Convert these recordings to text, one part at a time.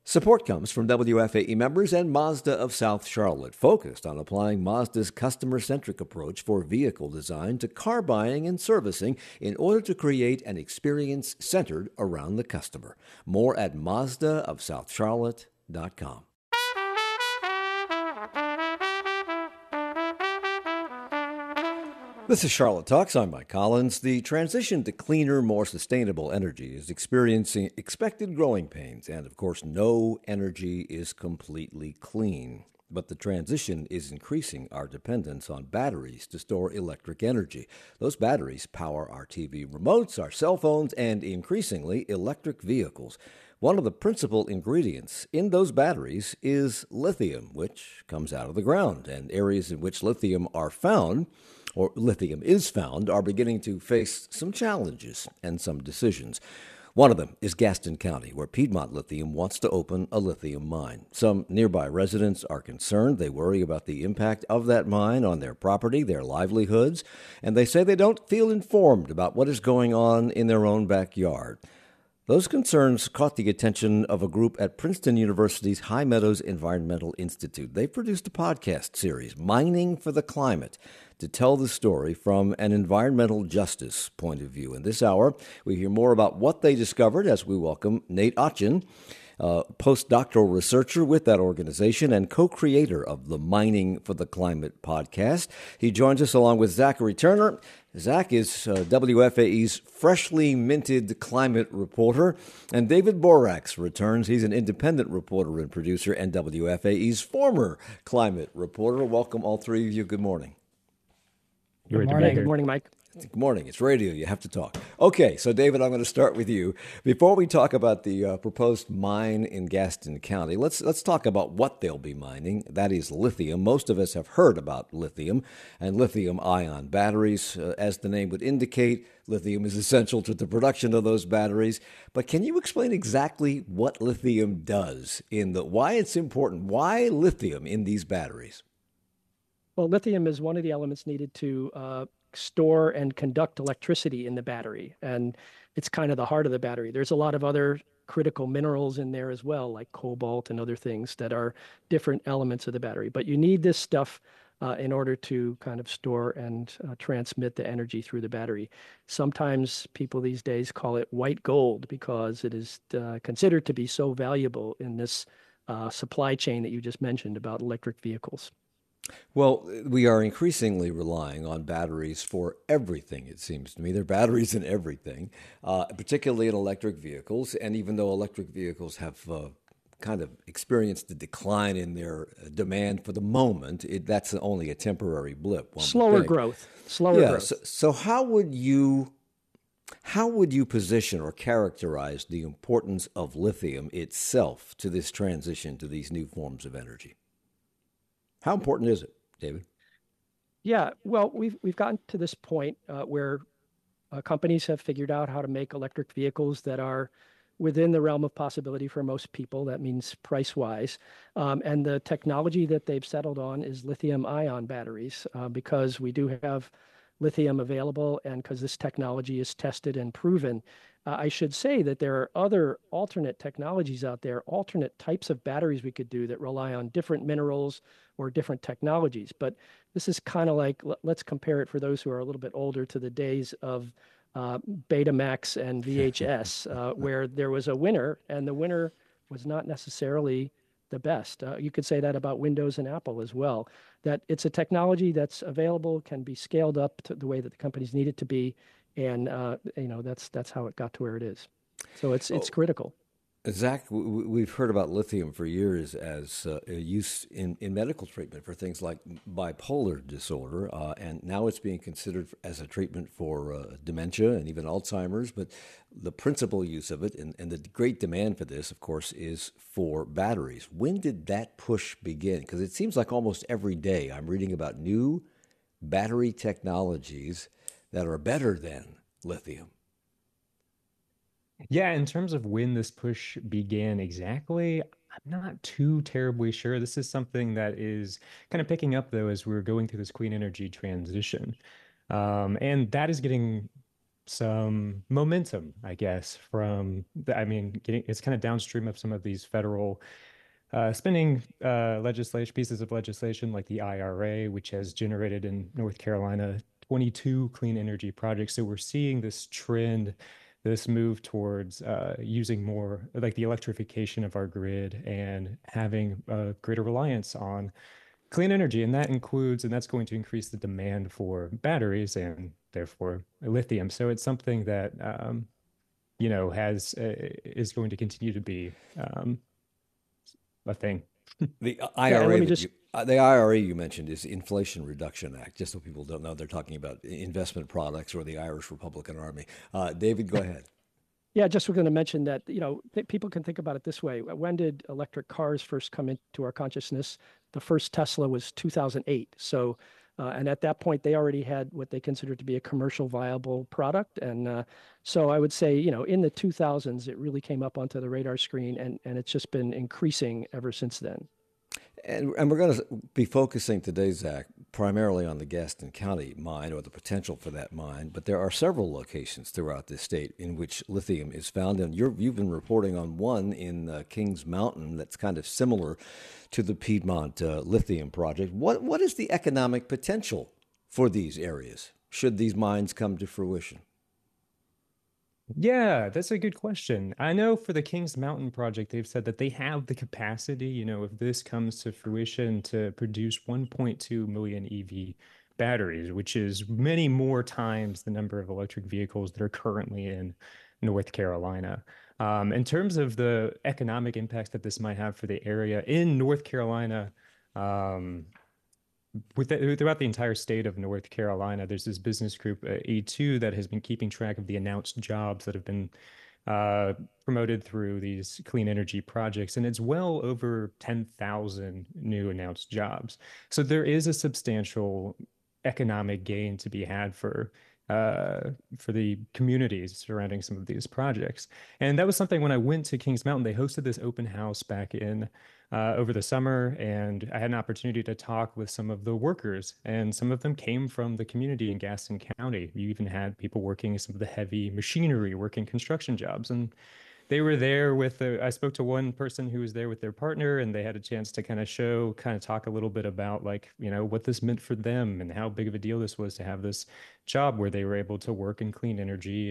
Support comes from WFAE members and Mazda of South Charlotte, focused on applying Mazda's customer-centric approach for vehicle design to car buying and servicing in order to create an experience centered around the customer. More at MazdaofSouthCharlotte.com. This is Charlotte Talks. I'm Mike Collins. The transition to cleaner, more sustainable energy is experiencing expected growing pains, and of course, no energy is completely clean. But the transition is increasing our dependence on batteries to store electric energy. Those batteries power our TV remotes, our cell phones, and increasingly electric vehicles. One of the principal ingredients in those batteries is lithium, which comes out of the ground, and areas in which lithium is found, are beginning to face some challenges and some decisions. One of them is Gaston County, where Piedmont Lithium wants to open a lithium mine. Some nearby residents are concerned. They worry about the impact of that mine on their property, their livelihoods, and they say they don't feel informed about what is going on in their own backyard. Those concerns caught the attention of a group at Princeton University's High Meadows Environmental Institute. They produced a podcast series, Mining for the Climate, to tell the story from an environmental justice point of view. In this hour, we hear more about what they discovered as we welcome Nate Otjen, postdoctoral researcher with that organization and co-creator of the Mining for the Climate podcast. He joins us along with Zachary Turner. Zach is WFAE's freshly minted climate reporter, and David Borax returns. He's an independent reporter and producer and WFAE's former climate reporter. Welcome, all three of you. Good morning. Good morning. Good morning, Mike. Good morning. It's radio. You have to talk. Okay, so David, I'm going to start with you. Before we talk about the proposed mine in Gaston County, let's talk about what they'll be mining. That is lithium. Most of us have heard about lithium and lithium-ion batteries. As the name would indicate, lithium is essential to the production of those batteries. But can you explain exactly what lithium does why it's important? Why lithium in these batteries? Well, lithium is one of the elements needed to store and conduct electricity in the battery. And it's kind of the heart of the battery. There's a lot of other critical minerals in there as well, like cobalt and other things that are different elements of the battery. But you need this stuff in order to kind of store and transmit the energy through the battery. Sometimes people these days call it white gold because it is considered to be so valuable in this supply chain that you just mentioned about electric vehicles. Well, we are increasingly relying on batteries for everything, it seems to me. There are batteries in everything, particularly in electric vehicles. And even though electric vehicles have kind of experienced a decline in their demand for the moment, that's only a temporary blip. Slower growth. So how would you position or characterize the importance of lithium itself to this transition to these new forms of energy? How important is it, David? Yeah, well, we've gotten to this point where companies have figured out how to make electric vehicles that are within the realm of possibility for most people. That means price-wise. And the technology that they've settled on is lithium-ion batteries because we do have lithium available and because this technology is tested and proven. I should say that there are other alternate technologies out there, alternate types of batteries we could do that rely on different minerals or different technologies. But this is kind of like, let's compare it for those who are a little bit older to the days of Betamax and VHS, where there was a winner and the winner was not necessarily the best. You could say that about Windows and Apple as well, that it's a technology that's available, can be scaled up to the way that the companies need it to be. And, that's how it got to where it is. So it's critical. Zach, we've heard about lithium for years as use in medical treatment for things like bipolar disorder, and now it's being considered as a treatment for dementia and even Alzheimer's. But the principal use of it and the great demand for this, of course, is for batteries. When did that push begin? Because it seems like almost every day I'm reading about new battery technologies that are better than lithium. Yeah, in terms of when this push began exactly, I'm not too terribly sure. This is something that is kind of picking up, though, as we're going through this clean energy transition. And that is getting some momentum, I guess, from I mean, it's kind of downstream of some of these federal spending legislation pieces of legislation like the IRA, which has generated in North Carolina 22 clean energy projects. So we're seeing this trend, this move towards using more like the electrification of our grid and having a greater reliance on clean energy. And that includes, and that's going to increase the demand for batteries and therefore lithium. So it's something that, has is going to continue to be a thing. The Yeah, and let IRA me that just the IRA you mentioned is Inflation Reduction Act. Just so people don't know, they're talking about investment products or the Irish Republican Army. David, go ahead. yeah, just was going to mention that, people can think about it this way. When did electric cars first come into our consciousness? The first Tesla was 2008. So, and at that point, they already had what they considered to be a commercial viable product. And so I would say, in the 2000s, it really came up onto the radar screen, and it's just been increasing ever since then. And we're going to be focusing today, Zach, primarily on the Gaston County mine or the potential for that mine. But there are several locations throughout this state in which lithium is found. And you've been reporting on one in Kings Mountain that's kind of similar to the Piedmont lithium project. What is the economic potential for these areas should these mines come to fruition? Yeah, that's a good question. I know for the Kings Mountain project, they've said that they have the capacity, if this comes to fruition, to produce 1.2 million EV batteries, which is many more times the number of electric vehicles that are currently in North Carolina. In terms of the economic impacts that this might have for the area in North Carolina, um, throughout the entire state of North Carolina, there's this business group, E2, that has been keeping track of the announced jobs that have been uh, promoted through these clean energy projects, and it's well over 10,000 new announced jobs. So there is a substantial economic gain to be had for the communities surrounding some of these projects. And that was something when I went to Kings Mountain, they hosted this open house back in over the summer, and I had an opportunity to talk with some of the workers, and some of them came from the community in Gaston County. You even had people working some of the heavy machinery, working construction jobs, and they were there with I spoke to one person who was there with their partner, and they had a chance to kind of talk a little bit about like, what this meant for them and how big of a deal this was to have this job where they were able to work in clean energy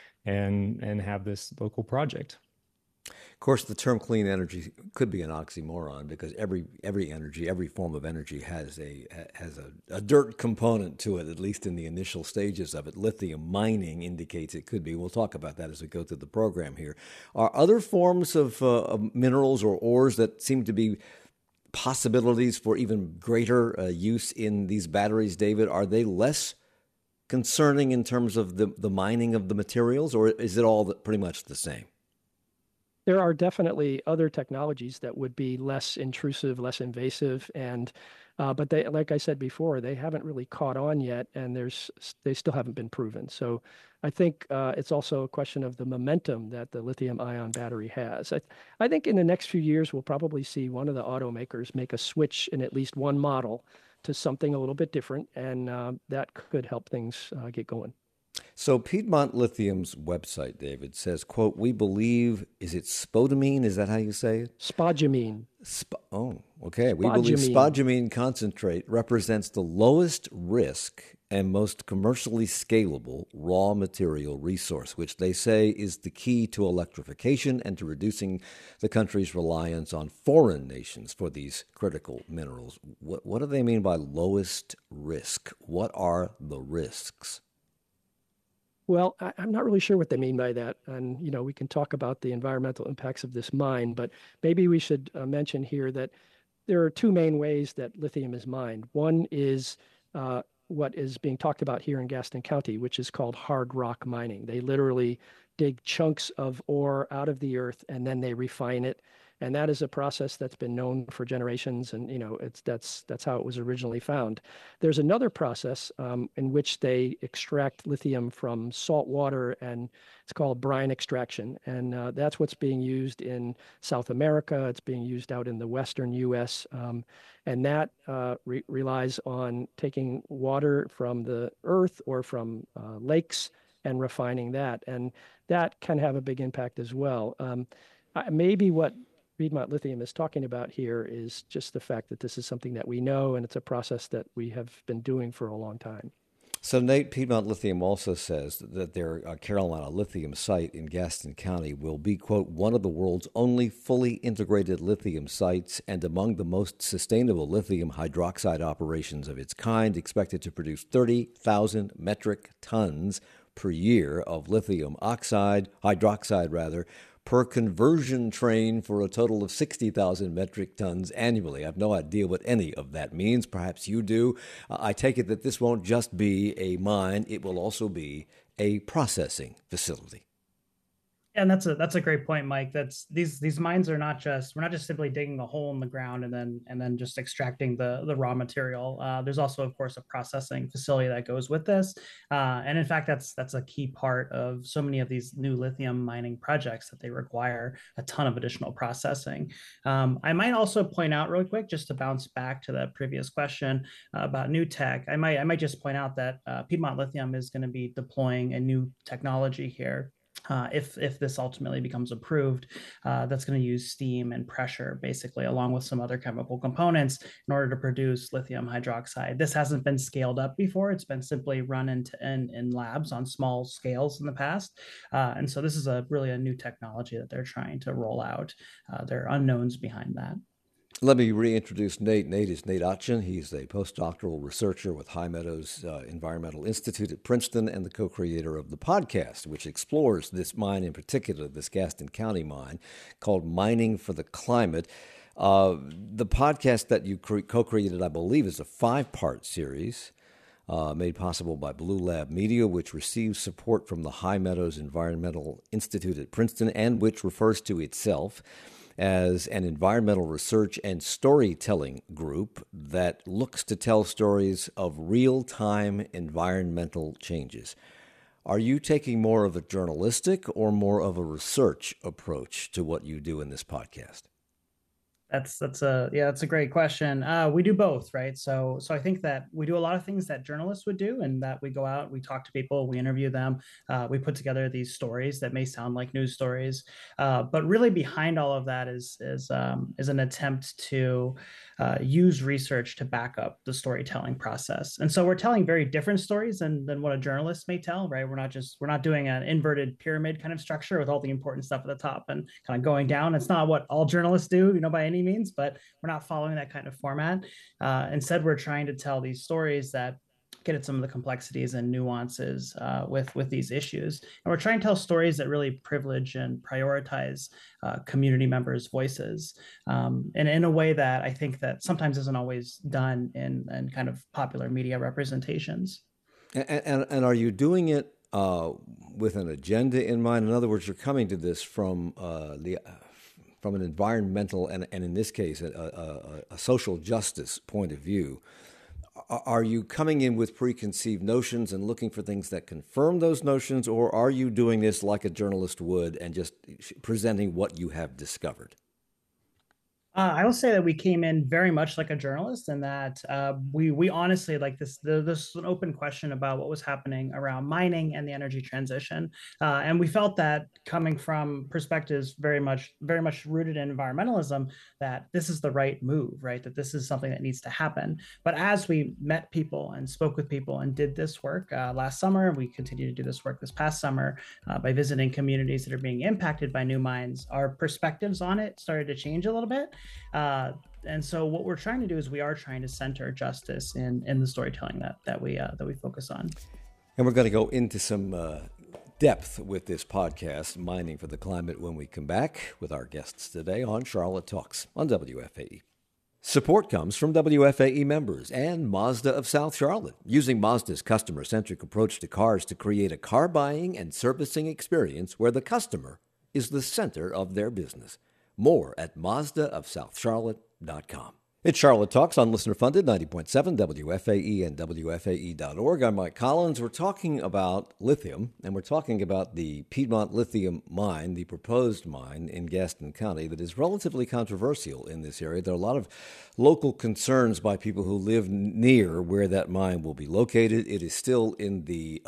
and have this local project. Of course, the term clean energy could be an oxymoron because every energy, every form of energy has a dirt component to it, at least in the initial stages of it. Lithium mining indicates it could be. We'll talk about that as we go through the program here. Are other forms of minerals or ores that seem to be possibilities for even greater use in these batteries, David? Are they less concerning in terms of the mining of the materials, or is it all pretty much the same? There are definitely other technologies that would be less intrusive, less invasive, and but they, like I said before, they haven't really caught on yet, and they still haven't been proven. So I think it's also a question of the momentum that the lithium-ion battery has. I think in the next few years, we'll probably see one of the automakers make a switch in at least one model to something a little bit different, and that could help things get going. So Piedmont Lithium's website, David, says, quote, we believe, is it spodumene? Is that how you say it? Spodumene. Oh, okay. We believe Spodumene. spodumene concentrate represents the lowest risk and most commercially scalable raw material resource, which they say is the key to electrification and to reducing the country's reliance on foreign nations for these critical minerals. What do they mean by lowest risk? What are the risks? Well, I'm not really sure what they mean by that. And, we can talk about the environmental impacts of this mine, but maybe we should mention here that there are two main ways that lithium is mined. One is what is being talked about here in Gaston County, which is called hard rock mining. They literally dig chunks of ore out of the earth and then they refine it. And that is a process that's been known for generations, and that's how it was originally found. There's another process in which they extract lithium from salt water, and it's called brine extraction, and that's what's being used in South America. It's being used out in the western U.S., and that relies on taking water from the earth or from lakes and refining that. And that can have a big impact as well. Maybe what Piedmont Lithium is talking about here is just the fact that this is something that we know, and it's a process that we have been doing for a long time. So, Nate, Piedmont Lithium also says that their Carolina lithium site in Gaston County will be, quote, one of the world's only fully integrated lithium sites and among the most sustainable lithium hydroxide operations of its kind, expected to produce 30,000 metric tons per year of lithium hydroxide, per conversion train for a total of 60,000 metric tons annually. I have no idea what any of that means. Perhaps you do. I take it that this won't just be a mine, it will also be a processing facility. Yeah, and that's a great point, Mike. That's these mines are not just, we're not just simply digging a hole in the ground and then just extracting the raw material. There's also, of course, a processing facility that goes with this, and in fact, that's a key part of so many of these new lithium mining projects, that they require a ton of additional processing. I might also point out really quick, just to bounce back to that previous question about new tech. I might just point out that Piedmont Lithium is going to be deploying a new technology here. If this ultimately becomes approved, that's going to use steam and pressure, basically, along with some other chemical components in order to produce lithium hydroxide. This hasn't been scaled up before. It's been simply run in labs on small scales in the past. And so this is really a new technology that they're trying to roll out. There are unknowns behind that. Let me reintroduce Nate. Nate is Nate Otchen. He's a postdoctoral researcher with High Meadows Environmental Institute at Princeton and the co-creator of the podcast, which explores this mine in particular, this Gaston County mine, called Mining for the Climate. The podcast that you co-created, I believe, is a 5-part series made possible by Blue Lab Media, which receives support from the High Meadows Environmental Institute at Princeton, and which refers to itself as an environmental research and storytelling group that looks to tell stories of real-time environmental changes. Are you taking more of a journalistic or more of a research approach to what you do in this podcast? That's a great question. We do both, right? So I think that we do a lot of things that journalists would do, and that we go out, we talk to people, we interview them, we put together these stories that may sound like news stories, but really behind all of that is an attempt to use research to back up the storytelling process. And so we're telling very different stories than what a journalist may tell, right? We're not doing an inverted pyramid kind of structure with all the important stuff at the top and kind of going down. It's not what all journalists do, by any means, but we're not following that kind of format. Instead, we're trying to tell these stories that get at some of the complexities and nuances with these issues. And we're trying to tell stories that really privilege and prioritize community members' voices, and in a way that I think that sometimes isn't always done in kind of popular media representations. And are you doing it with an agenda in mind? In other words, you're coming to this from an environmental and in this case, a social justice point of view. Are you coming in with preconceived notions and looking for things that confirm those notions, or are you doing this like a journalist would and just presenting what you have discovered? I will say that we came in very much like a journalist, and that we honestly, like this is an open question about what was happening around mining and the energy transition, and we felt that coming from perspectives very much rooted in environmentalism, that this is the right move, right? That this is something that needs to happen. But as we met people and spoke with people and did this work last summer, we continue to do this work this past summer by visiting communities that are being impacted by new mines, our perspectives on it started to change a little bit. And so what we're trying to do is we are trying to center justice in the storytelling that we focus on. And we're going to go into some depth with this podcast, Mining for the Climate, when we come back with our guests today on Charlotte Talks on WFAE. Support comes from WFAE members and Mazda of South Charlotte, using Mazda's customer-centric approach to cars to create a car buying and servicing experience where the customer is the center of their business. More at MazdaofSouthCharlotte.com. It's Charlotte Talks on Listener Funded, 90.7 WFAE and WFAE.org. I'm Mike Collins. We're talking about lithium, and we're talking about the Piedmont Lithium Mine, the proposed mine in Gaston County that is relatively controversial in this area. There are a lot of local concerns by people who live near where that mine will be located. It is still in the,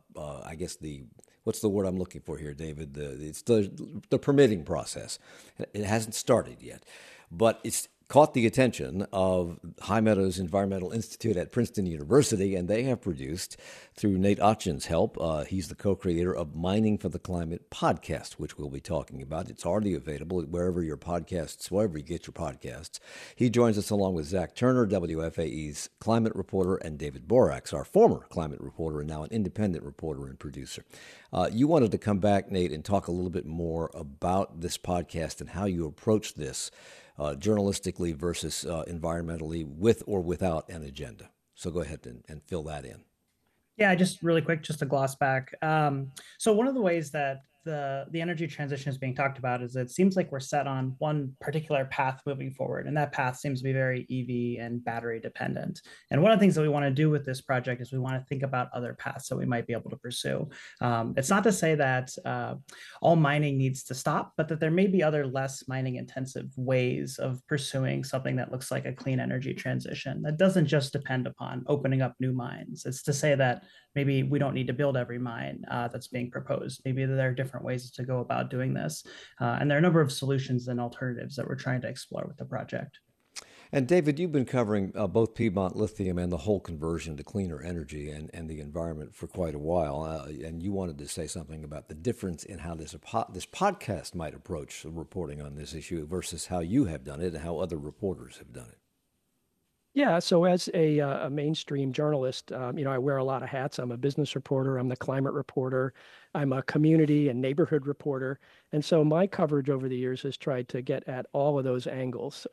what's the word I'm looking for here, David? It's the permitting process. It hasn't started yet, but it's caught the attention of High Meadows Environmental Institute at Princeton University, and they have produced, through Nate Otchin's help, he's the co-creator of Mining for the Climate podcast, which we'll be talking about. It's already available wherever you get your podcasts. He joins us along with Zach Turner, WFAE's climate reporter, and David Borax, our former climate reporter and now an independent reporter and producer. You wanted to come back, Nate, and talk a little bit more about this podcast and how you approach this journalistically versus environmentally, with or without an agenda. So go ahead and fill that in. Yeah, just really quick, just to gloss back. So one of the ways that the energy transition is being talked about is it seems like we're set on one particular path moving forward, and that path seems to be very EV and battery dependent. And one of the things that we want to do with this project is we want to think about other paths that we might be able to pursue. It's not to say that all mining needs to stop, but that there may be other less mining intensive ways of pursuing something that looks like a clean energy transition that doesn't just depend upon opening up new mines. It's to say that maybe we don't need to build every mine that's being proposed. Maybe there are different ways to go about doing this. And there are a number of solutions and alternatives that we're trying to explore with the project. And David, you've been covering both Piedmont Lithium and the whole conversion to cleaner energy and the environment for quite a while. And you wanted to say something about the difference in how this podcast might approach reporting on this issue versus how you have done it and how other reporters have done it. Yeah, so as a mainstream journalist, I wear a lot of hats. I'm a business reporter, I'm the climate reporter, I'm a community and neighborhood reporter. And so my coverage over the years has tried to get at all of those angles.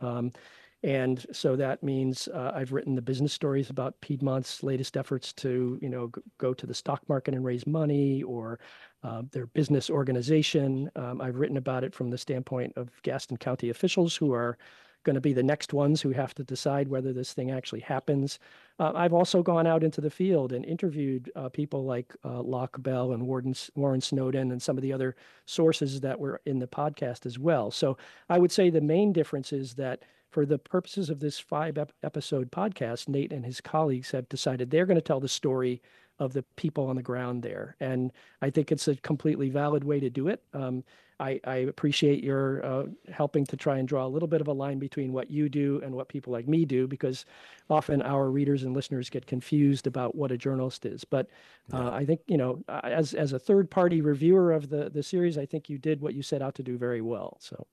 And so that means I've written the business stories about Piedmont's latest efforts to, go to the stock market and raise money, or their business organization. I've written about it from the standpoint of Gaston County officials who are going to be the next ones who have to decide whether this thing actually happens. I've also gone out into the field and interviewed people like Locke Bell and Warren Snowden and some of the other sources that were in the podcast as well. So I would say the main difference is that for the purposes of this 5-episode podcast, Nate and his colleagues have decided they're going to tell the story of the people on the ground there. And I think it's a completely valid way to do it. I appreciate your helping to try and draw a little bit of a line between what you do and what people like me do, because often our readers and listeners get confused about what a journalist is. But I think, as a third-party reviewer of the series, I think you did what you set out to do very well.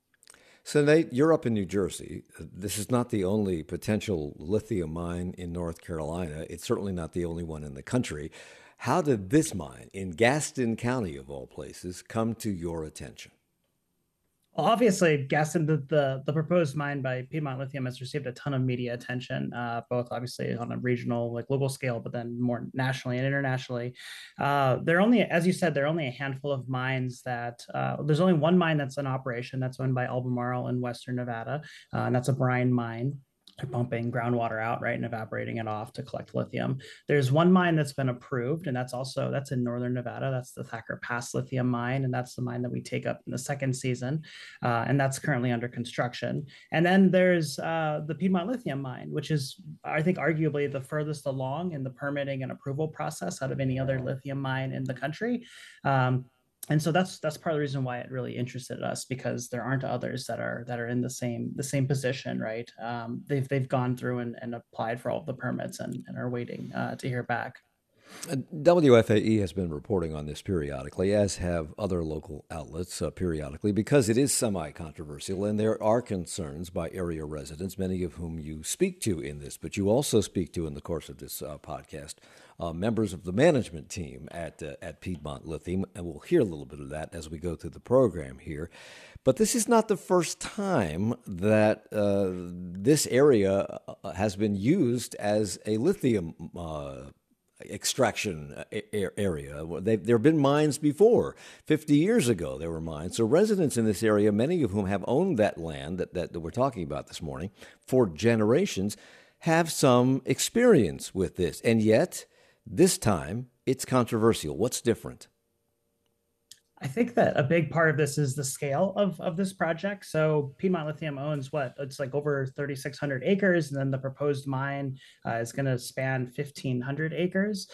So Nate, you're up in New Jersey. This is not the only potential lithium mine in North Carolina. It's certainly not the only one in the country. How did this mine in Gaston County, of all places, come to your attention? Well, obviously, Gaston, the proposed mine by Piedmont Lithium has received a ton of media attention, both obviously on a regional, local scale, but then more nationally and internationally. As you said, there are only a handful of mines there's only one mine that's in operation that's owned by Albemarle in Western Nevada, and that's a brine mine. They're pumping groundwater out, right, and evaporating it off to collect lithium. There's one mine that's been approved, and that's in Northern Nevada. That's the Thacker Pass lithium mine, and that's the mine that we take up in the second season, and that's currently under construction. And then there's the Piedmont Lithium mine, which is, I think, arguably the furthest along in the permitting and approval process out of any other lithium mine in the country. And so that's part of the reason why it really interested us, because there aren't others that are in the same position, right? They've gone through and applied for all of the permits and are waiting to hear back. WFAE has been reporting on this periodically, as have other local outlets periodically, because it is semi-controversial, and there are concerns by area residents, many of whom you speak to in this, but you also speak to in the course of this podcast, members of the management team at Piedmont Lithium, and we'll hear a little bit of that as we go through the program here. But this is not the first time that this area has been used as a lithium extraction area. There have been mines before. 50 years ago, there were mines. So residents in this area, many of whom have owned that land that we're talking about this morning for generations, have some experience with this. And yet, this time, it's controversial. What's different? I think that a big part of this is the scale of this project. So Piedmont Lithium owns what? It's like over 3,600 acres, and then the proposed mine is going to span 1,500 acres.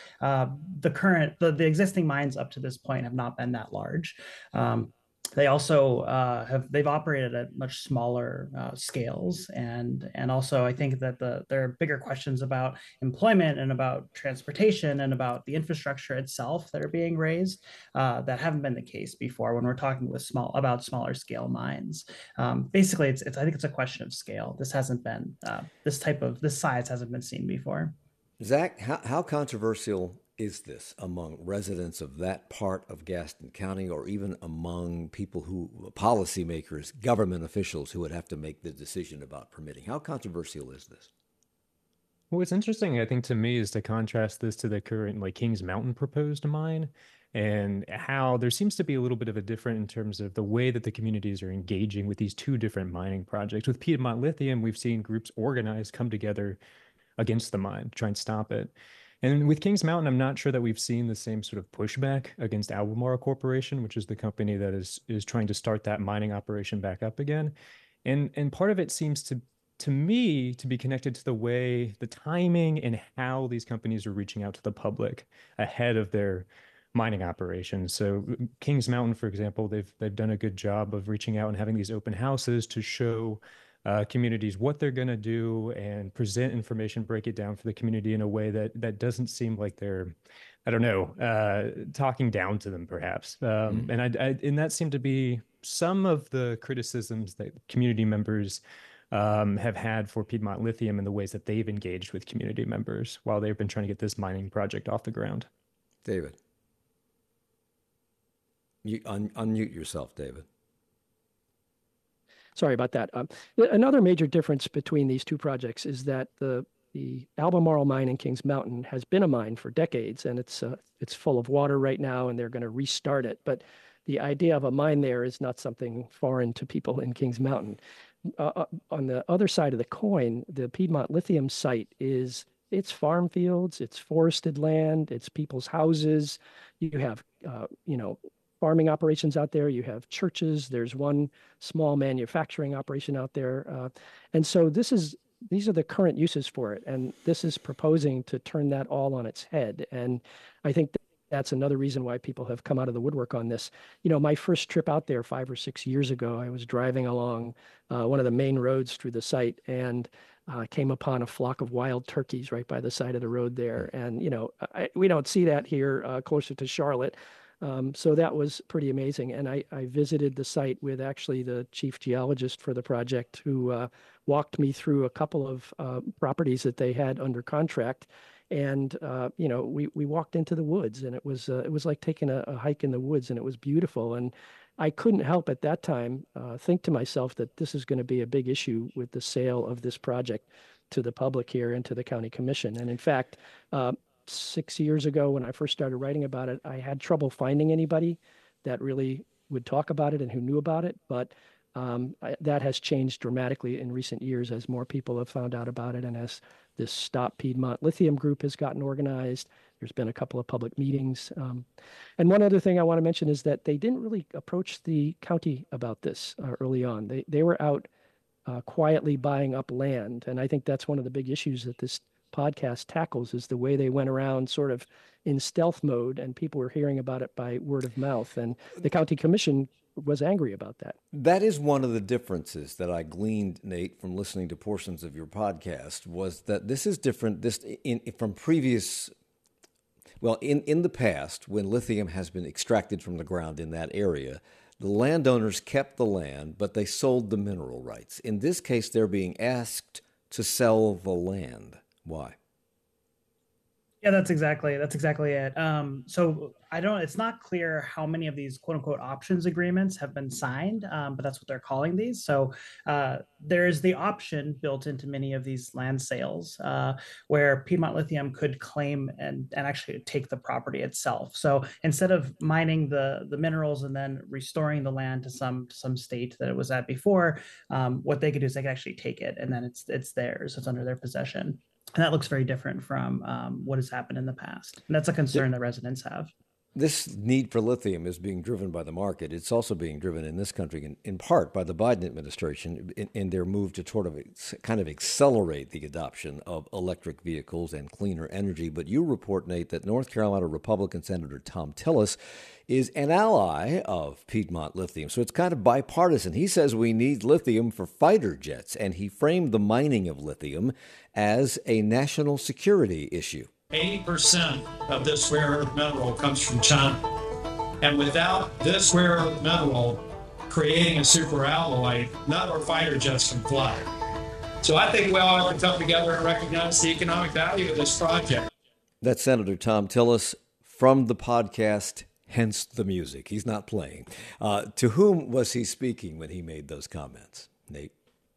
The existing mines up to this point have not been that large. They also they've operated at much smaller scales, and also I think that there are bigger questions about employment and about transportation and about the infrastructure itself that are being raised that haven't been the case before when we're talking about smaller scale mines. Basically, it's I think it's a question of scale. This hasn't been this size hasn't been seen before. Zach, how controversial is this among residents of that part of Gaston County, or even among people policymakers, government officials who would have to make the decision about permitting? How controversial is this? Well, what's interesting, I think, to me is to contrast this to the current Kings Mountain proposed mine, and how there seems to be a little bit of a difference in terms of the way that the communities are engaging with these two different mining projects. With Piedmont Lithium, we've seen groups organized come together against the mine, try and stop it. And with Kings Mountain, I'm not sure that we've seen the same sort of pushback against Albemarle Corporation, which is the company that is trying to start that mining operation back up again. And part of it seems to me to be connected to the timing and how these companies are reaching out to the public ahead of their mining operations. So Kings Mountain, for example, they've done a good job of reaching out and having these open houses to show communities what they're going to do and present information, break it down for the community in a way that doesn't seem like they're, I don't know, talking down to them perhaps. And that seemed to be some of the criticisms that community members have had for Piedmont Lithium and the ways that they've engaged with community members while they've been trying to get this mining project off the ground. David, you unmute yourself, David. Sorry about that. Another major difference between these two projects is that the Albemarle mine in Kings Mountain has been a mine for decades, and it's full of water right now, and they're going to restart it. But the idea of a mine there is not something foreign to people in Kings Mountain. On the other side of the coin, the Piedmont Lithium site it's farm fields, it's forested land, it's people's houses. You have, farming operations out there. You have churches. There's one small manufacturing operation out there. And so these are the current uses for it. And this is proposing to turn that all on its head. And I think that's another reason why people have come out of the woodwork on this. My first trip out there 5 or 6 years ago, I was driving along one of the main roads through the site and came upon a flock of wild turkeys right by the side of the road there. And, we don't see that here closer to Charlotte. So that was pretty amazing. And I visited the site with actually the chief geologist for the project, who walked me through a couple of properties that they had under contract. And, we walked into the woods, and it was like taking a hike in the woods, and it was beautiful. And I couldn't help at that time think to myself that this is going to be a big issue with the sale of this project to the public here and to the county commission. And in fact, 6 years ago, when I first started writing about it, I had trouble finding anybody that really would talk about it and who knew about it. But that has changed dramatically in recent years as more people have found out about it, and as this Stop Piedmont Lithium group has gotten organized. There's been a couple of public meetings. And one other thing I want to mention is that they didn't really approach the county about this early on. They were out quietly buying up land. And I think that's one of the big issues that this podcast tackles, is the way they went around sort of in stealth mode, and people were hearing about it by word of mouth. And the county commission was angry about that. That is one of the differences that I gleaned, Nate, from listening to portions of your podcast, was that this is different from previous. Well, in the past, when lithium has been extracted from the ground in that area, the landowners kept the land, but they sold the mineral rights. In this case, they're being asked to sell the land. Why? Yeah, that's exactly it. So I don't. It's not clear how many of these quote unquote options agreements have been signed, but that's what they're calling these. So there is the option built into many of these land sales where Piedmont Lithium could claim and actually take the property itself. So instead of mining the minerals and then restoring the land to some state that it was at before, what they could do is they could actually take it and then it's theirs. It's under their possession. And that looks very different from what has happened in the past. And that's a concern that residents have. This need for lithium is being driven by the market. It's also being driven in this country in part by the Biden administration in their move to sort of kind of accelerate the adoption of electric vehicles and cleaner energy. But you report, Nate, that North Carolina Republican Senator Thom Tillis is an ally of Piedmont Lithium. So it's kind of bipartisan. He says we need lithium for fighter jets, and he framed the mining of lithium as a national security issue. 80% of this rare earth mineral comes from China. And without this rare earth mineral creating a super alloy, none of our fighter jets can fly. So I think we all have to come together and recognize the economic value of this project. That's Senator Thom Tillis from the podcast, hence the music. He's not playing. To whom was he speaking when he made those comments, Nate?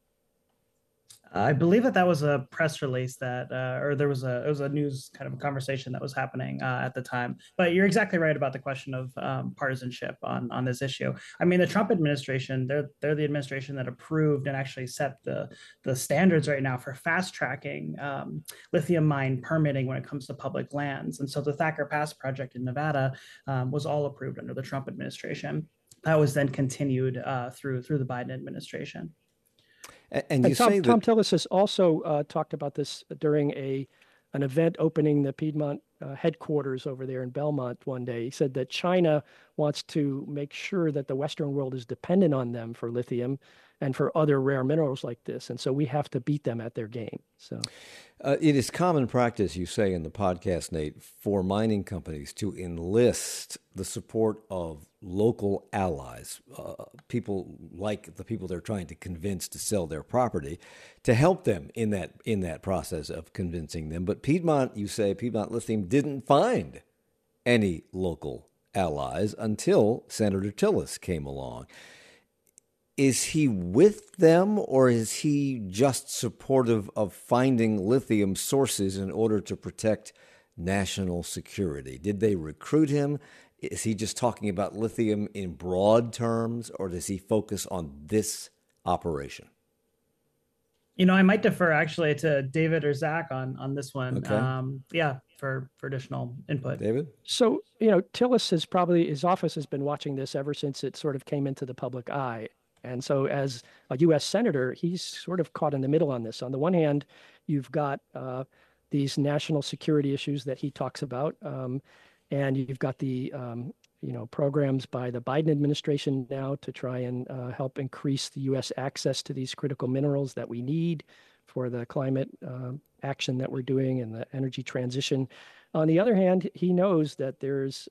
I believe that was a press release that, or it was a news kind of a conversation that was happening at the time. But you're exactly right about the question of partisanship on this issue. I mean, the Trump administration, they're the administration that approved and actually set the standards right now for fast tracking lithium mine permitting when it comes to public lands. And so the Thacker Pass project in Nevada was all approved under the Trump administration. That was then continued through the Biden administration. And you Tom, say Thom that Tillis has also talked about this during an event opening the Piedmont headquarters over there in Belmont one day. He said that China wants to make sure that the Western world is dependent on them for lithium and for other rare minerals like this. And so we have to beat them at their game. So it is common practice, you say in the podcast, Nate, for mining companies to enlist the support of local allies, people like the people they're trying to convince to sell their property, to help them in that process of convincing them. But Piedmont, you say, Piedmont Lithium didn't find any local allies until Senator Tillis came along. Is he with them, or is he just supportive of finding lithium sources in order to protect national security? Did they recruit him? Is he just talking about lithium in broad terms, or does he focus on this operation? You know, I might defer actually to David or Zach on this one. Okay. For additional input. David? So, you know, Tillis his office has been watching this ever since it sort of came into the public eye. And so as a U.S. Senator, he's sort of caught in the middle on this. On the one hand, you've got these national security issues that he talks about. And you've got the, programs by the Biden administration now to try and help increase the U.S. access to these critical minerals that we need for the climate action that we're doing and the energy transition. On the other hand, he knows that there's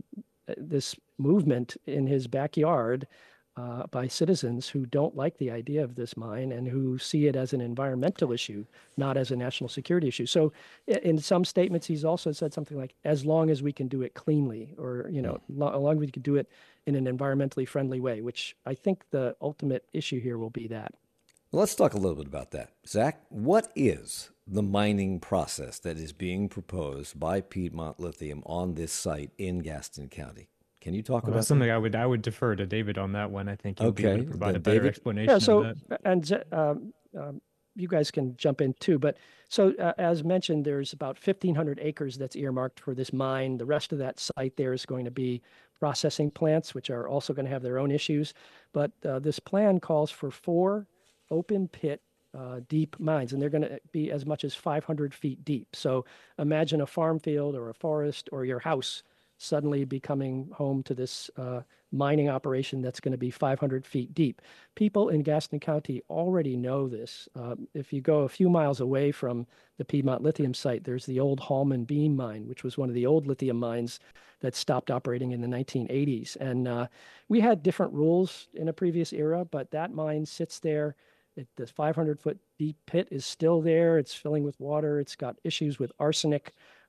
this movement in his backyard by citizens who don't like the idea of this mine and who see it as an environmental issue, not as a national security issue. So in some statements, he's also said something like, as long as we can do it cleanly, or, as long as we can do it in an environmentally friendly way, which I think the ultimate issue here will be that. Well, let's talk a little bit about that. Zach, what is the mining process that is being proposed by Piedmont Lithium on this site in Gaston County? Can you talk about that's something I would defer to David on that one. I think he'll be able to provide a better David? explanation. Yeah, so, of that. and you guys can jump in too, but so as mentioned, there's about 1,500 acres that's earmarked for this mine. The rest of that site there is going to be processing plants, which are also going to have their own issues. But this plan calls for 4 open pit deep mines, and they're going to be as much as 500 feet deep. So imagine a farm field or a forest or your house suddenly becoming home to this mining operation that's going to be 500 feet deep. People in Gaston County already know this. If you go a few miles away from the Piedmont Lithium site, there's the old Hallman Beam mine, which was one of the old lithium mines that stopped operating in the 1980s. And we had different rules in a previous era, but that mine sits there. The 500-foot deep pit is still there. It's filling with water. It's got issues with arsenic.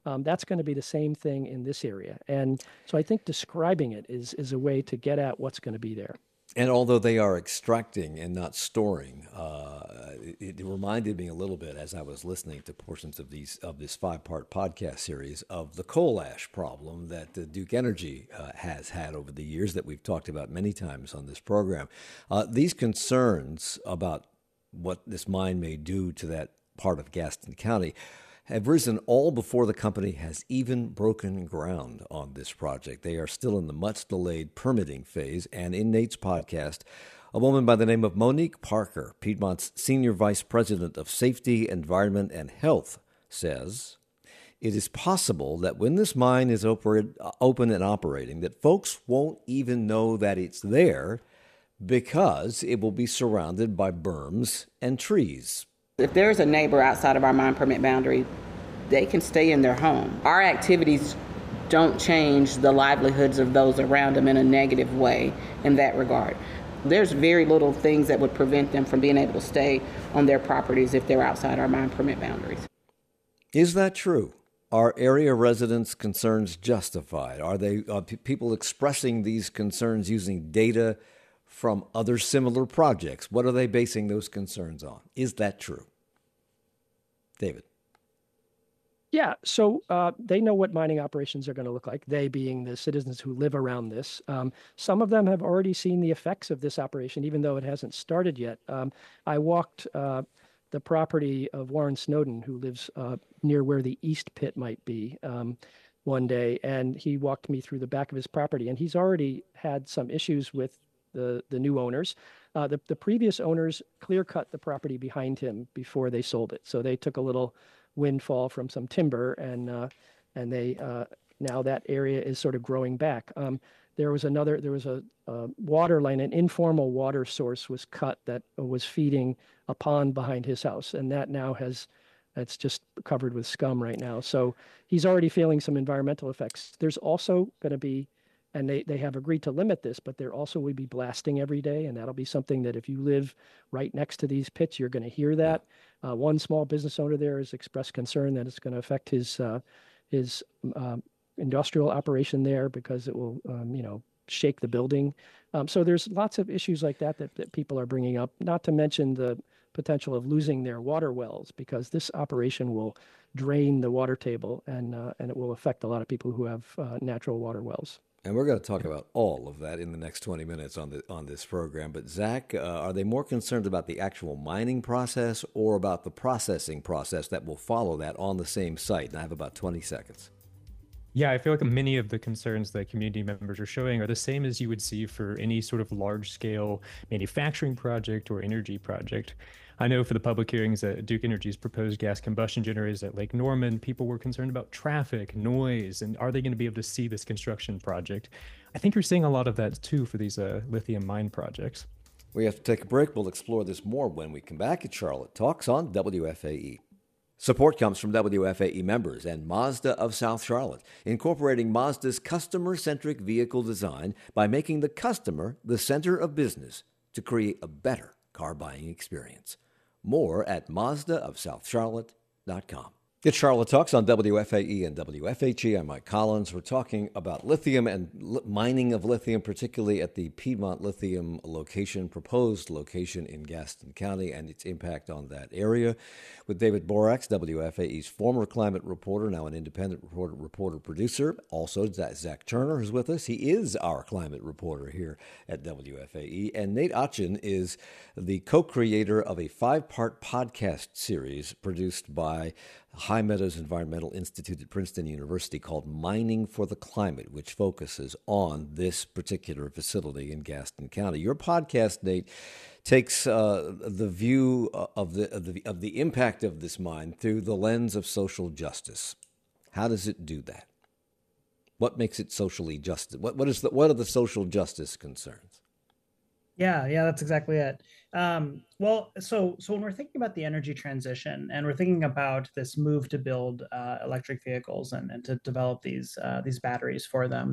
That's going to be the same thing in this area. And so I think describing it is a way to get at what's going to be there. And although they are extracting and not storing, it reminded me a little bit as I was listening to portions of this 5-part podcast series of the coal ash problem that Duke Energy has had over the years that we've talked about many times on this program. These concerns about what this mine may do to that part of Gaston County have risen all before the company has even broken ground on this project. They are still in the much-delayed permitting phase, and in Nate's podcast, a woman by the name of Monique Parker, Piedmont's Senior Vice President of Safety, Environment, and Health, says, it is possible that when this mine is open and operating, that folks won't even know that it's there because it will be surrounded by berms and trees. If there's a neighbor outside of our mine permit boundary, they can stay in their home. Our activities don't change the livelihoods of those around them in a negative way in that regard. There's very little things that would prevent them from being able to stay on their properties if they're outside our mine permit boundaries. Is that true? Are area residents' concerns justified? Are people expressing these concerns using data from other similar projects? What are they basing those concerns on? Is that true? David. Yeah, so they know what mining operations are going to look like, they being the citizens who live around this. Some of them have already seen the effects of this operation, even though it hasn't started yet. I walked the property of Warren Snowden, who lives near where the East Pit might be, one day, and he walked me through the back of his property, and he's already had some issues with the new owners. The previous owners clear-cut the property behind him before they sold it, so they took a little windfall from some timber, and they now that area is sort of growing back. There was a water line, an informal water source was cut that was feeding a pond behind his house, and that now it's just covered with scum right now. So he's already feeling some environmental effects. There's also going to be, and they have agreed to limit this, but there also will be blasting every day, and that'll be something that if you live right next to these pits, you're going to hear that. One small business owner there has expressed concern that it's going to affect his industrial operation there because it will, shake the building. So there's lots of issues like that people are bringing up, not to mention the potential of losing their water wells, because this operation will drain the water table and it will affect a lot of people who have natural water wells. And we're going to talk about all of that in the next 20 minutes on this program. But Zach, are they more concerned about the actual mining process or about the processing process that will follow that on the same site? And I have about 20 seconds. Yeah, I feel like many of the concerns that community members are showing are the same as you would see for any sort of large-scale manufacturing project or energy project. I know for the public hearings at Duke Energy's proposed gas combustion generators at Lake Norman, people were concerned about traffic, noise, and are they going to be able to see this construction project? I think you're seeing a lot of that too for these lithium mine projects. We have to take a break. We'll explore this more when we come back at Charlotte Talks on WFAE. Support comes from WFAE members and Mazda of South Charlotte, incorporating Mazda's customer-centric vehicle design by making the customer the center of business to create a better car buying experience. More at MazdaofSouthCharlotte.com. It's Charlotte Talks on WFAE and WFHE. I'm Mike Collins. We're talking about lithium and mining of lithium, particularly at the Piedmont Lithium proposed location in Gaston County, and its impact on that area. With David Borax, WFAE's former climate reporter, now an independent reporter-producer. Also, Zach Turner is with us. He is our climate reporter here at WFAE. And Nate Otchen is the co-creator of a 5-part podcast series produced by High Meadows Environmental Institute at Princeton University called Mining for the Climate, which focuses on this particular facility in Gaston County. Your podcast, Nate, takes the view of the impact of this mine through the lens of social justice. How does it do that? What makes it socially just? What are the social justice concerns? Yeah, that's exactly it. Well, so when we're thinking about the energy transition and we're thinking about this move to build electric vehicles and to develop these batteries for them,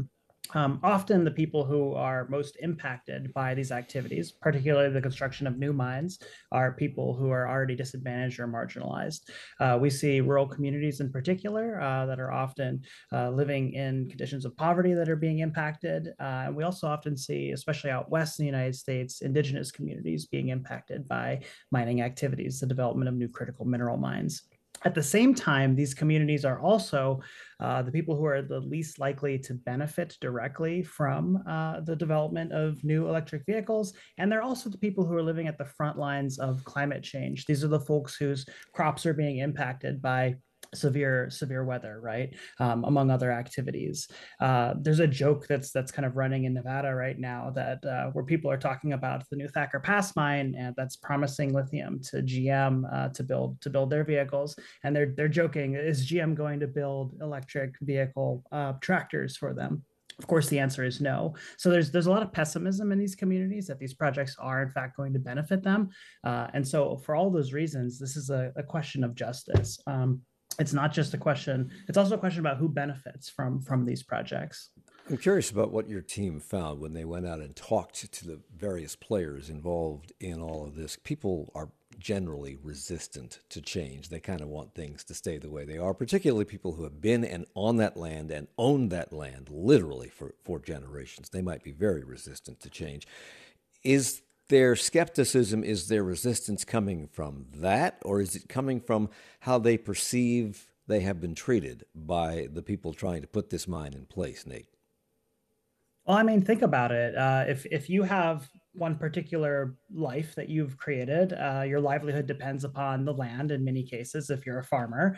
Often the people who are most impacted by these activities, particularly the construction of new mines, are people who are already disadvantaged or marginalized. We see rural communities in particular that are often living in conditions of poverty that are being impacted. And we also often see, especially out west in the United States, indigenous communities being impacted by mining activities, the development of new critical mineral mines. At the same time, these communities are also the people who are the least likely to benefit directly from the development of new electric vehicles. And they're also the people who are living at the front lines of climate change. These are the folks whose crops are being impacted by severe weather, right? Among other activities. There's a joke that's kind of running in Nevada right now that where people are talking about the new Thacker Pass mine and that's promising lithium to GM to build their vehicles, and they're joking, is GM going to build electric vehicle tractors for them? Of course, the answer is no. So there's a lot of pessimism in these communities that these projects are in fact going to benefit them, and so for all those reasons, this is a question of justice. It's not just a question, it's also a question about who benefits from these projects. I'm curious about what your team found when they went out and talked to the various players involved in all of this. People are generally resistant to change. They kind of want things to stay the way they are, particularly people who have been and on that land and owned that land literally for generations. They might be very resistant to change. Is their skepticism, is their resistance coming from that, or is it coming from how they perceive they have been treated by the people trying to put this mine in place, Nate? Well, I mean, think about it. If you have one particular life that you've created, your livelihood depends upon the land in many cases. If you're a farmer,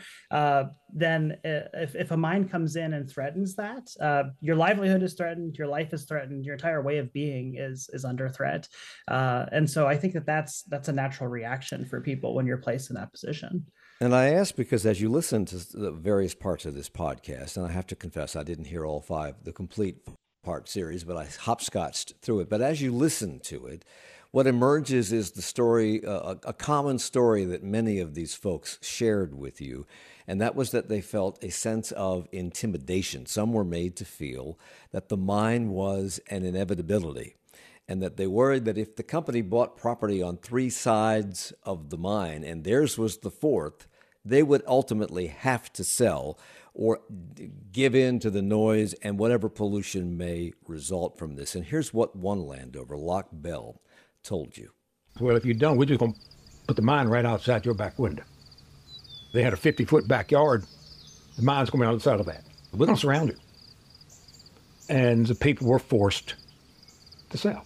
then if a mine comes in and threatens that, your livelihood is threatened, your life is threatened, your entire way of being is under threat. And so I think that's a natural reaction for people when you're placed in that position. And I ask because as you listen to the various parts of this podcast, and I have to confess, I didn't hear all five, the complete part series, but I hopscotched through it. But as you listen to it, what emerges is the story, a common story that many of these folks shared with you, and that was that they felt a sense of intimidation. Some were made to feel that the mine was an inevitability, and that they worried that if the company bought property on three sides of the mine and theirs was the fourth, they would ultimately have to sell or give in to the noise and whatever pollution may result from this. And here's what one landowner, Locke Bell, told you. Well, if you don't, we're just going to put the mine right outside your back window. They had a 50-foot backyard. The mine's going to be on the other side of that. We're going to surround it. And the people were forced to sell.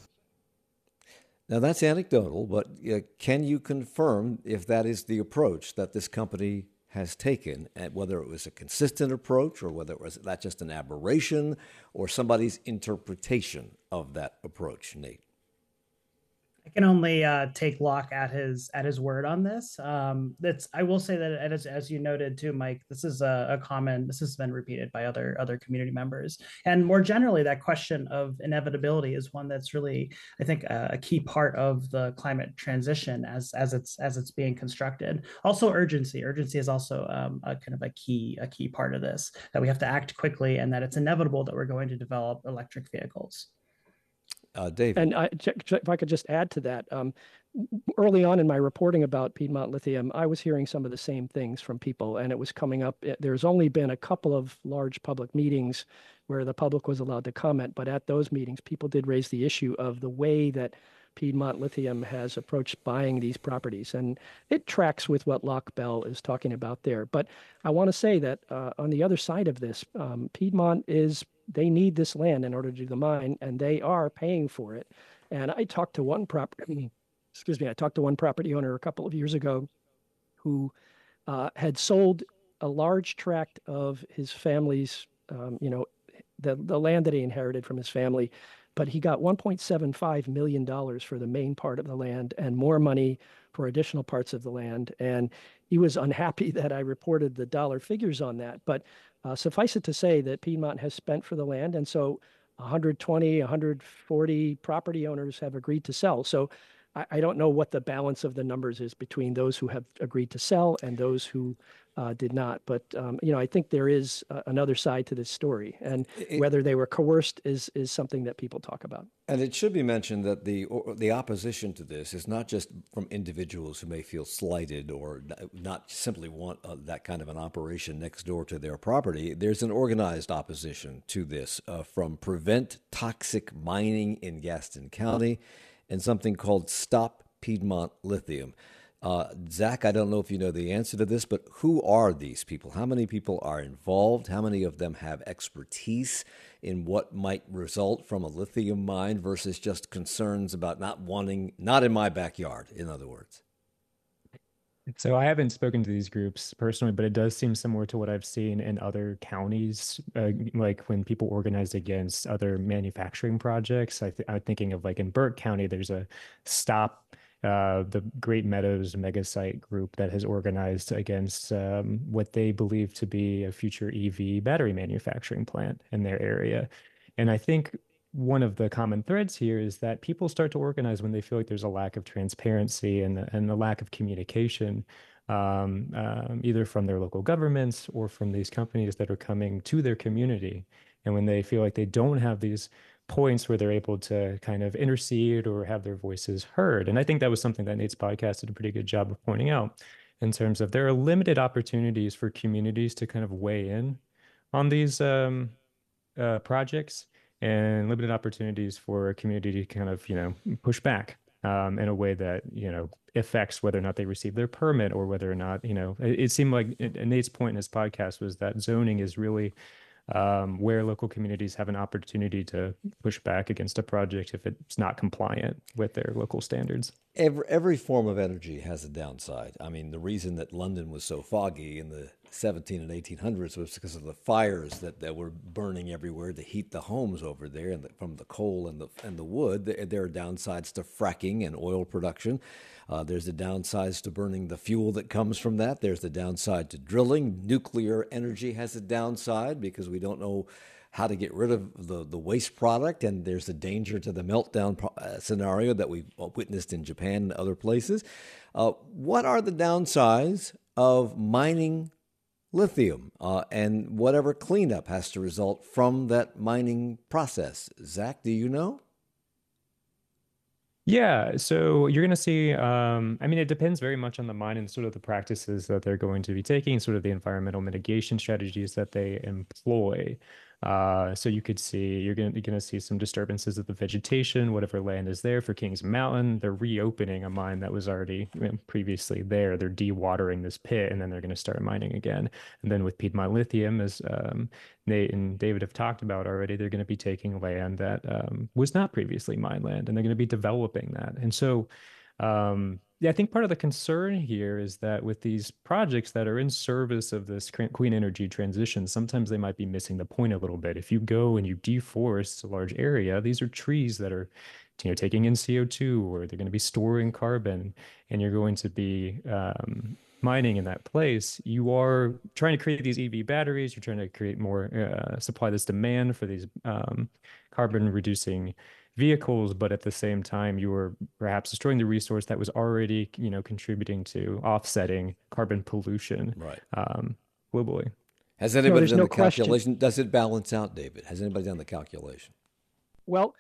Now, that's anecdotal, but can you confirm if that is the approach that this company has taken, and whether it was a consistent approach or whether it was that just an aberration or somebody's interpretation of that approach, Nate? I can only take Locke at his word on this. I will say that as you noted too, Mike, this is this has been repeated by other community members, and more generally, that question of inevitability is one that's really, I think, a key part of the climate transition as it's being constructed. Also, urgency is also a kind of a key part of this, that we have to act quickly and that it's inevitable that we're going to develop electric vehicles. David. And if I could just add to that, early on in my reporting about Piedmont Lithium, I was hearing some of the same things from people, and it was coming up. There's only been a couple of large public meetings where the public was allowed to comment, but at those meetings, people did raise the issue of the way that Piedmont Lithium has approached buying these properties. And it tracks with what Locke Bell is talking about there. But I want to say that on the other side of this, Piedmont they need this land in order to do the mine, and they are paying for it. And I talked to one property owner a couple of years ago who had sold a large tract of his family's, the land that he inherited from his family, but he got $1.75 million for the main part of the land and more money for additional parts of the land. And he was unhappy that I reported the dollar figures on that. But suffice it to say that Piedmont has spent for the land. And so 120, 140 property owners have agreed to sell. So I don't know what the balance of the numbers is between those who have agreed to sell and those who did not. But I think there is another side to this story, and whether they were coerced is something that people talk about. And it should be mentioned that the opposition to this is not just from individuals who may feel slighted or not simply want that kind of an operation next door to their property. There's an organized opposition to this from Prevent Toxic Mining in Gaston County and something called Stop Piedmont Lithium. Zach, I don't know if you know the answer to this, but who are these people? How many people are involved? How many of them have expertise in what might result from a lithium mine versus just concerns about not in my backyard, in other words? So I haven't spoken to these groups personally, but it does seem similar to what I've seen in other counties, like when people organized against other manufacturing projects. I'm thinking of like in Burke County, there's a Stop the Great Meadows mega site group that has organized against what they believe to be a future EV battery manufacturing plant in their area. And I think one of the common threads here is that people start to organize when they feel like there's a lack of transparency and the lack of communication, either from their local governments or from these companies that are coming to their community. And when they feel like they don't have these points where they're able to kind of intercede or have their voices heard. And I think that was something that Nate's podcast did a pretty good job of pointing out in terms of there are limited opportunities for communities to kind of weigh in on these projects, and limited opportunities for a community to kind of, push back in a way that, affects whether or not they receive their permit or whether or not, it seemed like Nate's point in his podcast was that zoning is really where local communities have an opportunity to push back against a project if it's not compliant with their local standards. Every form of energy has a downside. I mean, the reason that London was so foggy in the 17 and 1800s was because of the fires that were burning everywhere to heat the homes over there, and from the coal and the wood. There are downsides to fracking and oil production. There's the downsides to burning the fuel that comes from that. There's the downside to drilling. Nuclear energy has a downside because we don't know how to get rid of the waste product, and there's a danger to the meltdown scenario that we've witnessed in Japan and other places. What are the downsides of mining lithium and whatever cleanup has to result from that mining process? Zach, do you know? Yeah, so you're going to see, it depends very much on the mine and sort of the practices that they're going to be taking, sort of the environmental mitigation strategies that they employ. So you could see, you're going to see some disturbances of the vegetation, whatever land is there. For Kings Mountain, they're reopening a mine that was already previously there. They're dewatering this pit, and then they're going to start mining again. And then with Piedmont Lithium, as Nate and David have talked about already, they're going to be taking land that was not previously mine land, and they're going to be developing that. And so I think part of the concern here is that with these projects that are in service of this clean energy transition, sometimes they might be missing the point a little bit. If you go and you deforest a large area, these are trees that are, taking in CO2, or they're going to be storing carbon, and you're going to be mining in that place. You are trying to create these EV batteries. You're trying to create more, supply this demand for these carbon reducing vehicles, but at the same time, you were perhaps destroying the resource that was already, contributing to offsetting carbon pollution, right, globally. Has anybody done the calculation? Does it balance out, David? Has anybody done the calculation? Well,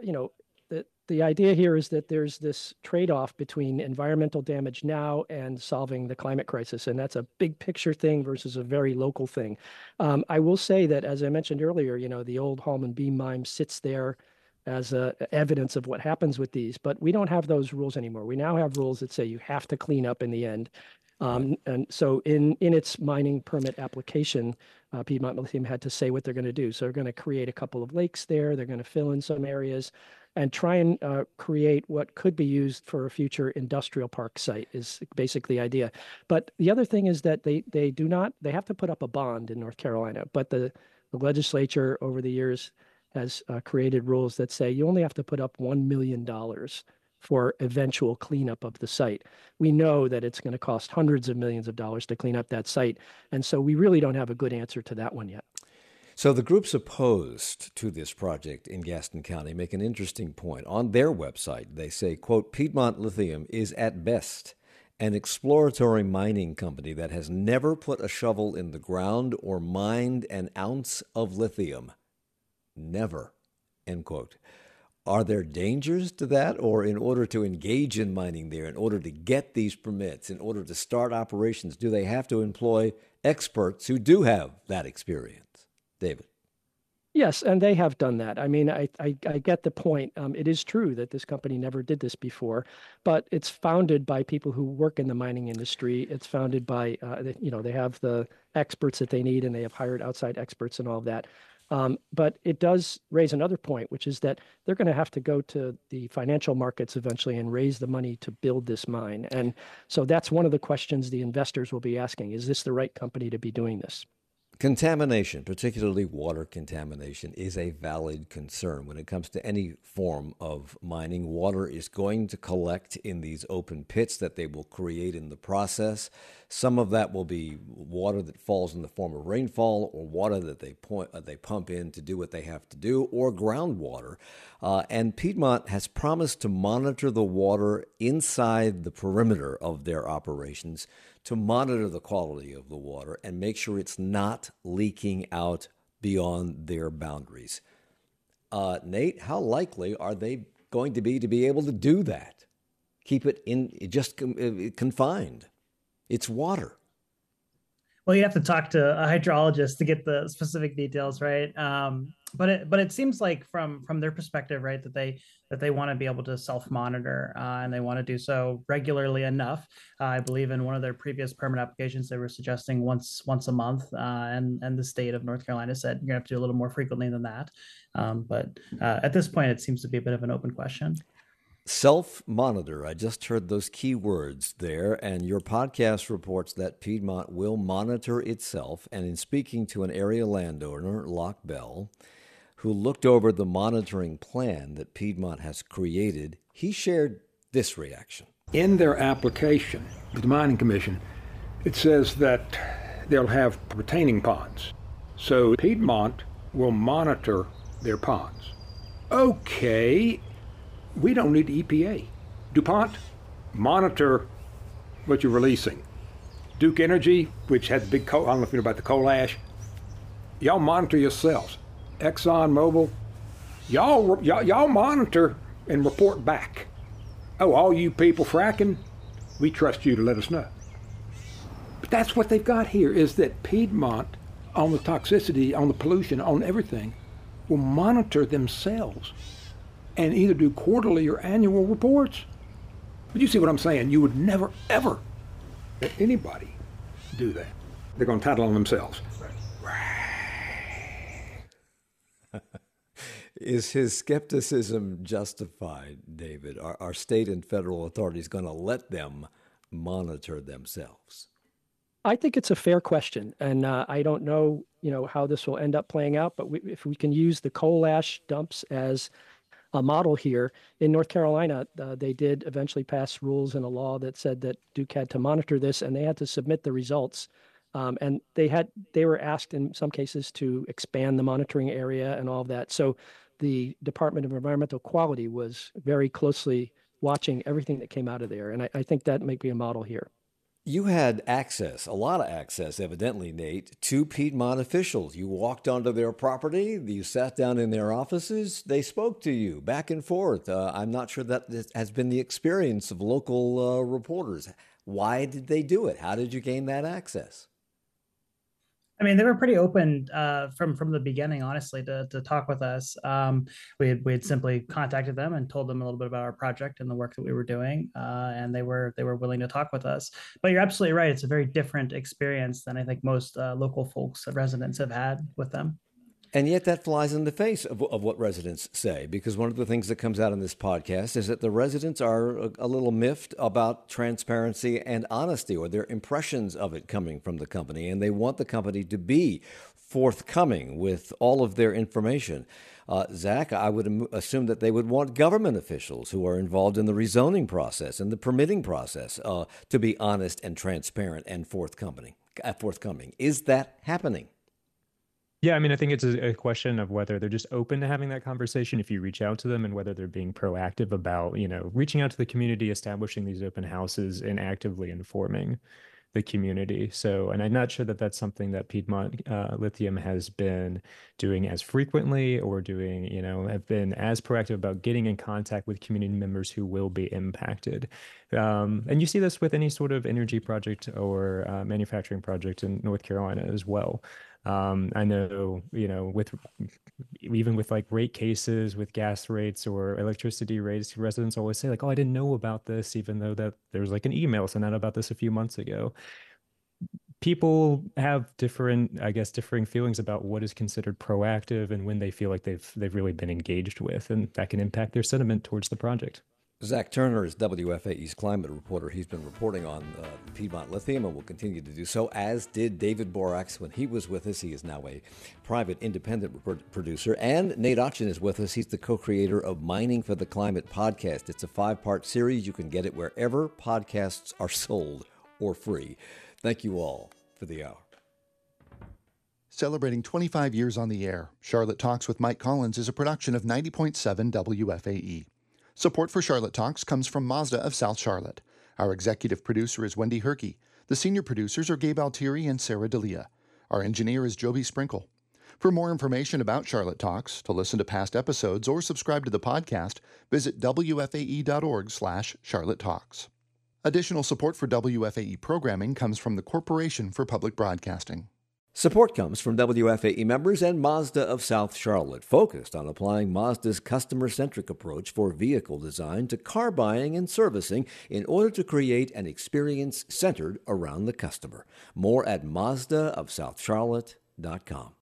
the idea here is that there's this trade-off between environmental damage now and solving the climate crisis, and that's a big picture thing versus a very local thing. I will say that, as I mentioned earlier, the old Hallman beam mine sits there as evidence of what happens with these, but we don't have those rules anymore. We now have rules that say you have to clean up in the end. And so in its mining permit application, Piedmont Lithium had to say what they're going to do. So they're going to create a couple of lakes there. They're going to fill in some areas and try and create what could be used for a future industrial park site is basically the idea. But the other thing is that they have to put up a bond in North Carolina, but the legislature over the years has created rules that say you only have to put up $1 million for eventual cleanup of the site. We know that it's going to cost hundreds of millions of dollars to clean up that site. And so we really don't have a good answer to that one yet. So the groups opposed to this project in Gaston County make an interesting point. On their website, they say, quote, Piedmont Lithium is at best an exploratory mining company that has never put a shovel in the ground or mined an ounce of lithium. Never, end quote. Are there dangers to that? Or in order to engage in mining there, in order to get these permits, in order to start operations, do they have to employ experts who do have that experience? David. Yes, and they have done that. I mean, I get the point. It is true that this company never did this before, but it's founded by people who work in the mining industry. It's founded by, they have the experts that they need, and they have hired outside experts and all of that. But it does raise another point, which is that they're going to have to go to the financial markets eventually and raise the money to build this mine. And so that's one of the questions the investors will be asking. Is this the right company to be doing this? Contamination, particularly water contamination, is a valid concern when it comes to any form of mining. Water is going to collect in these open pits that they will create in the process. Some of that will be water that falls in the form of rainfall, or water that they pump in to do what they have to do, or groundwater. And Piedmont has promised to monitor the water inside the perimeter of their operations, to monitor the quality of the water and make sure it's not leaking out beyond their boundaries. Nate, how likely are they going to be able to do that? Keep it confined. It's water. Well, you have to talk to a hydrologist to get the specific details, right? But it seems like from their perspective, right, that they want to be able to self-monitor, and they want to do so regularly enough. I believe in one of their previous permit applications, they were suggesting once a month, and the state of North Carolina said you're gonna have to do a little more frequently than that. But at this point, it seems to be a bit of an open question. Self-monitor. I just heard those key words there, and your podcast reports that Piedmont will monitor itself. And in speaking to an area landowner, Locke Bell, who looked over the monitoring plan that Piedmont has created, he shared this reaction. In their application with the Mining Commission, it says that they'll have retaining ponds. So Piedmont will monitor their ponds. Okay. We don't need EPA. DuPont, monitor what you're releasing. Duke Energy, which has big coal, I don't know if you know about the coal ash, y'all monitor yourselves. Exxon Mobil, y'all monitor and report back. Oh, all you people fracking, we trust you to let us know. But that's what they've got here, is that Piedmont, on the toxicity, on the pollution, on everything, will monitor themselves and either do quarterly or annual reports. But you see what I'm saying? You would never, ever let anybody do that. They're going to tattle on themselves. Is his skepticism justified, David? Are state and federal authorities going to let them monitor themselves? I think it's a fair question, and I don't know, how this will end up playing out. But if we can use the coal ash dumps as a model here in North Carolina, they did eventually pass rules and a law that said that Duke had to monitor this, and they had to submit the results. And they were asked in some cases to expand the monitoring area and all of that. So the Department of Environmental Quality was very closely watching everything that came out of there, and I think that might be a model here. You had access, a lot of access, evidently, Nate, to Piedmont officials. You walked onto their property, you sat down in their offices, they spoke to you back and forth. I'm not sure that has been the experience of local reporters. Why did they do it? How did you gain that access? I mean, they were pretty open from the beginning, honestly, to talk with us. We had simply contacted them and told them a little bit about our project and the work that we were doing, and they were willing to talk with us. But you're absolutely right; it's a very different experience than I think most local folks, residents, have had with them. And yet that flies in the face of what residents say, because one of the things that comes out in this podcast is that the residents are a little miffed about transparency and honesty, or their impressions of it coming from the company, and they want the company to be forthcoming with all of their information. Zach, I would assume that they would want government officials who are involved in the rezoning process and the permitting process to be honest and transparent and forthcoming. Is that happening? Yeah, I mean, I think it's a question of whether they're just open to having that conversation if you reach out to them, and whether they're being proactive about, reaching out to the community, establishing these open houses, and actively informing the community. So, and I'm not sure that that's something that Piedmont Lithium has been doing as frequently, or doing, have been as proactive about getting in contact with community members who will be impacted. And you see this with any sort of energy project or manufacturing project in North Carolina as well. I know, with even with like rate cases with gas rates or electricity rates, residents always say like, "Oh, I didn't know about this," even though that there was like an email sent out about this a few months ago. People have different, I guess, differing feelings about what is considered proactive and when they feel like they've really been engaged with, and that can impact their sentiment towards the project. Zach Turner is WFAE's climate reporter. He's been reporting on Piedmont Lithium and will continue to do so, as did David Borax when he was with us. He is now a private independent producer. And Nate Otchin is with us. He's the co-creator of Mining for the Climate podcast. It's a 5-part series. You can get it wherever podcasts are sold or free. Thank you all for the hour. Celebrating 25 years on the air, Charlotte Talks with Mike Collins is a production of 90.7 WFAE. Support for Charlotte Talks comes from Mazda of South Charlotte. Our executive producer is Wendy Herkey. The senior producers are Gabe Altieri and Sarah D'Elia. Our engineer is Joby Sprinkle. For more information about Charlotte Talks, to listen to past episodes, or subscribe to the podcast, visit wfae.org/Charlotte Talks. Additional support for WFAE programming comes from the Corporation for Public Broadcasting. Support comes from WFAE members and Mazda of South Charlotte, focused on applying Mazda's customer-centric approach for vehicle design to car buying and servicing in order to create an experience centered around the customer. More at mazdaofsouthcharlotte.com.